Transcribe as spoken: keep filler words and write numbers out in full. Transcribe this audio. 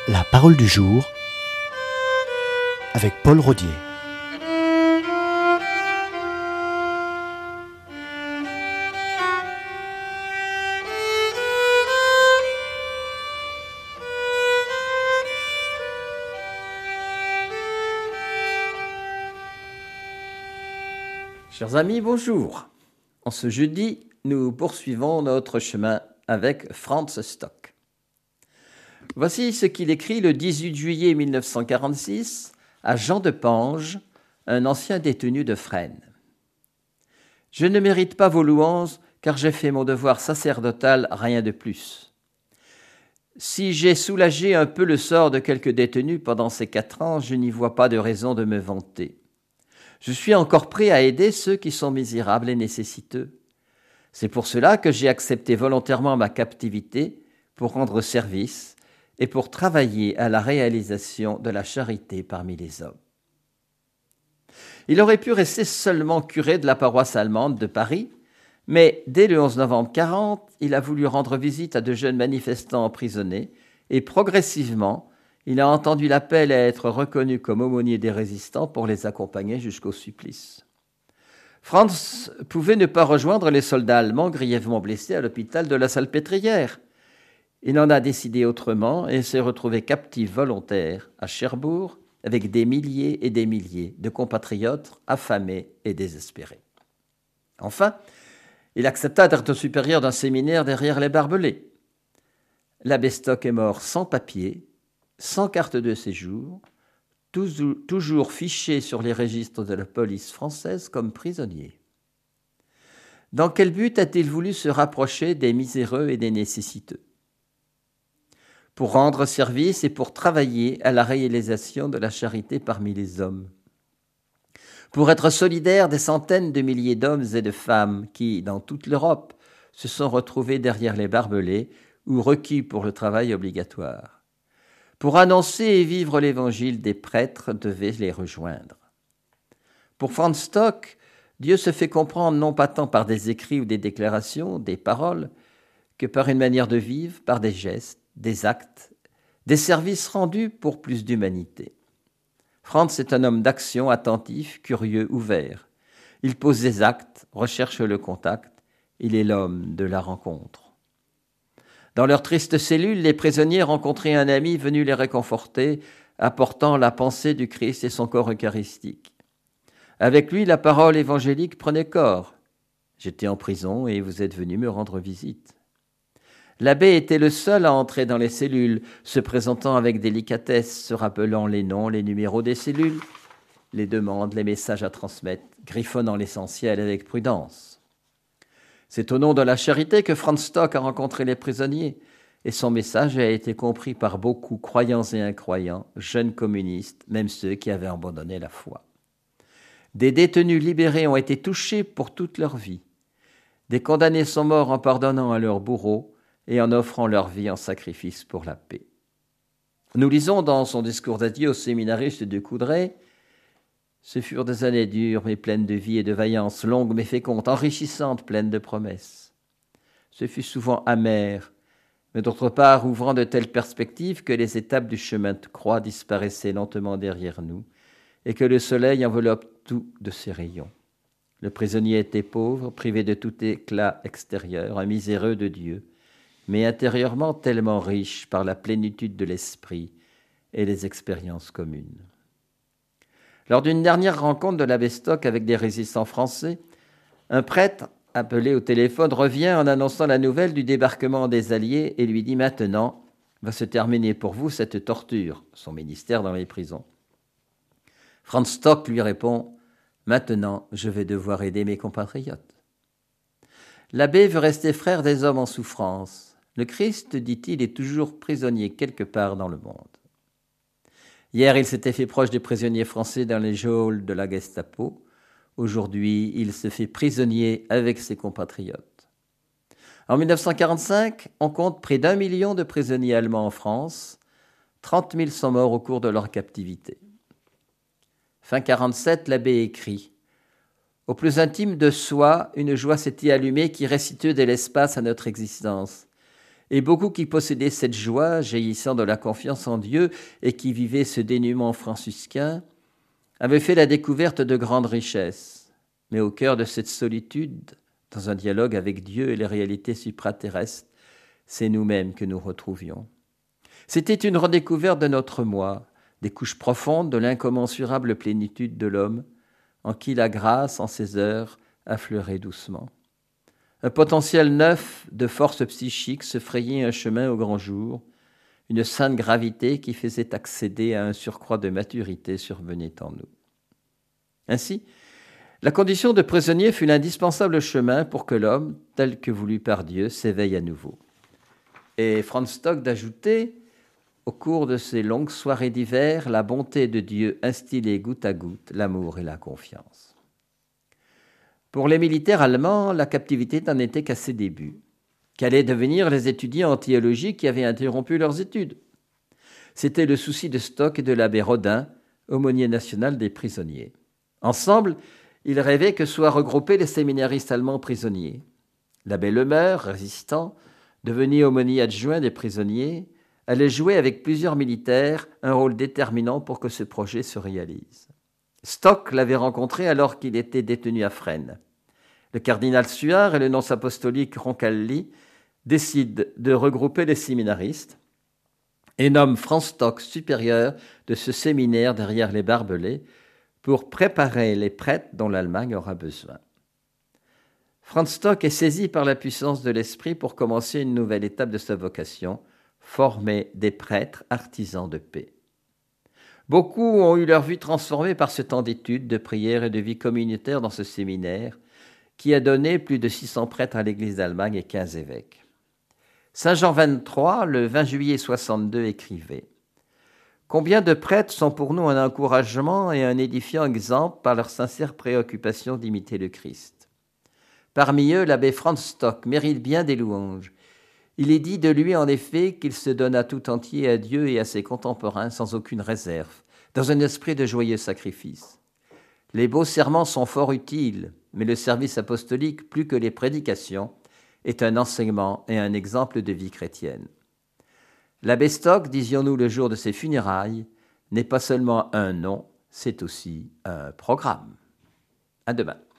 La parole du jour avec Paul Rodier. Chers amis, bonjour. En ce jeudi, nous poursuivons notre chemin avec Franz Stock. Voici ce qu'il écrit le dix-huit juillet mille neuf cent quarante-six à Jean de Pange, un ancien détenu de Fresnes. « Je ne mérite pas vos louanges, car j'ai fait mon devoir sacerdotal, rien de plus. Si j'ai soulagé un peu le sort de quelques détenus pendant ces quatre ans, je n'y vois pas de raison de me vanter. Je suis encore prêt à aider ceux qui sont misérables et nécessiteux. C'est pour cela que j'ai accepté volontairement ma captivité pour rendre service et pour travailler à la réalisation de la charité parmi les hommes. » Il aurait pu rester seulement curé de la paroisse allemande de Paris, mais dès le onze novembre quarante, il a voulu rendre visite à de jeunes manifestants emprisonnés et progressivement, il a entendu l'appel à être reconnu comme aumônier des résistants pour les accompagner jusqu'au supplice. Franz pouvait ne pas rejoindre les soldats allemands grièvement blessés à l'hôpital de la Salpêtrière. Il en a décidé autrement et s'est retrouvé captif volontaire à Cherbourg avec des milliers et des milliers de compatriotes affamés et désespérés. Enfin, il accepta d'être supérieur d'un séminaire derrière les barbelés. L'abbé Stock est mort sans papier, sans carte de séjour, toujours fiché sur les registres de la police française comme prisonnier. Dans quel but a-t-il voulu se rapprocher des miséreux et des nécessiteux ? Pour rendre service et pour travailler à la réalisation de la charité parmi les hommes. Pour être solidaire des centaines de milliers d'hommes et de femmes qui, dans toute l'Europe, se sont retrouvés derrière les barbelés ou requis pour le travail obligatoire. Pour annoncer et vivre l'évangile, des prêtres devaient les rejoindre. Pour Franz Stock, Dieu se fait comprendre non pas tant par des écrits ou des déclarations, des paroles, que par une manière de vivre, par des gestes, des actes, des services rendus pour plus d'humanité. Franz est un homme d'action, attentif, curieux, ouvert. Il pose des actes, recherche le contact. Il est l'homme de la rencontre. Dans leur triste cellule, les prisonniers rencontraient un ami venu les réconforter, apportant la pensée du Christ et son corps eucharistique. Avec lui, la parole évangélique prenait corps. « J'étais en prison et vous êtes venu me rendre visite. » L'abbé était le seul à entrer dans les cellules, se présentant avec délicatesse, se rappelant les noms, les numéros des cellules, les demandes, les messages à transmettre, griffonnant l'essentiel avec prudence. C'est au nom de la charité que Franz Stock a rencontré les prisonniers, et son message a été compris par beaucoup, croyants et incroyants, jeunes communistes, même ceux qui avaient abandonné la foi. Des détenus libérés ont été touchés pour toute leur vie. Des condamnés sont morts en pardonnant à leurs bourreaux, et en offrant leur vie en sacrifice pour la paix. Nous lisons dans son discours d'adieu aux séminaristes de Coudray « Ce furent des années dures, mais pleines de vie et de vaillance, longues mais fécondes, enrichissantes, pleines de promesses. Ce fut souvent amer, mais d'autre part ouvrant de telles perspectives que les étapes du chemin de croix disparaissaient lentement derrière nous et que le soleil enveloppe tout de ses rayons. Le prisonnier était pauvre, privé de tout éclat extérieur, un miséreux de Dieu, mais intérieurement tellement riche par la plénitude de l'esprit et les expériences communes. » Lors d'une dernière rencontre de l'abbé Stock avec des résistants français, un prêtre, appelé au téléphone, revient en annonçant la nouvelle du débarquement des Alliés et lui dit « Maintenant va se terminer pour vous cette torture, son ministère dans les prisons. » Franz Stock lui répond « Maintenant, je vais devoir aider mes compatriotes. » L'abbé veut rester frère des hommes en souffrance. Le Christ, dit-il, est toujours prisonnier quelque part dans le monde. Hier, il s'était fait proche des prisonniers français dans les geôles de la Gestapo. Aujourd'hui, il se fait prisonnier avec ses compatriotes. En mille neuf cent quarante-cinq, on compte près d'un million de prisonniers allemands en France. trente mille sont morts au cours de leur captivité. Fin quarante-sept, l'abbé écrit « Au plus intime de soi, une joie s'était allumée qui restituait de l'espace à notre existence. Et beaucoup qui possédaient cette joie, jaillissant de la confiance en Dieu et qui vivaient ce dénuement franciscain, avaient fait la découverte de grandes richesses. Mais au cœur de cette solitude, dans un dialogue avec Dieu et les réalités supraterrestres, c'est nous-mêmes que nous retrouvions. C'était une redécouverte de notre moi, des couches profondes de l'incommensurable plénitude de l'homme, en qui la grâce, en ces heures, affleurait doucement. Un potentiel neuf de force psychique se frayait un chemin au grand jour, une sainte gravité qui faisait accéder à un surcroît de maturité survenait en nous. Ainsi, la condition de prisonnier fut l'indispensable chemin pour que l'homme, tel que voulu par Dieu, s'éveille à nouveau. Et Franz Stock d'ajouter, au cours de ces longues soirées d'hiver, la bonté de Dieu instillait goutte à goutte l'amour et la confiance. Pour les militaires allemands, la captivité n'en était qu'à ses débuts. Qu'allaient devenir les étudiants en théologie qui avaient interrompu leurs études? C'était le souci de Stock et de l'abbé Rodin, aumônier national des prisonniers. Ensemble, ils rêvaient que soient regroupés les séminaristes allemands prisonniers. L'abbé Lemeur, résistant, devenu aumônier adjoint des prisonniers, allait jouer avec plusieurs militaires un rôle déterminant pour que ce projet se réalise. Stock l'avait rencontré alors qu'il était détenu à Fresnes. Le cardinal Suard et le nonce apostolique Roncalli décident de regrouper les séminaristes et nomment Franz Stock supérieur de ce séminaire derrière les barbelés pour préparer les prêtres dont l'Allemagne aura besoin. Franz Stock est saisi par la puissance de l'esprit pour commencer une nouvelle étape de sa vocation, former des prêtres artisans de paix. Beaucoup ont eu leur vie transformée par ce temps d'études, de prière et de vie communautaire dans ce séminaire, qui a donné plus de six cents prêtres à l'Église d'Allemagne et quinze évêques. Saint Jean vingt-trois, le vingt juillet soixante-deux, écrivait « Combien de prêtres sont pour nous un encouragement et un édifiant exemple par leur sincère préoccupation d'imiter le Christ. Parmi eux, l'abbé Franz Stock mérite bien des louanges. Il est dit de lui, en effet, qu'il se donna tout entier à Dieu et à ses contemporains sans aucune réserve, dans un esprit de joyeux sacrifice. Les beaux serments sont fort utiles, mais le service apostolique, plus que les prédications, est un enseignement et un exemple de vie chrétienne. L'abbé Stock, disions-nous le jour de ses funérailles, n'est pas seulement un nom, c'est aussi un programme. À demain.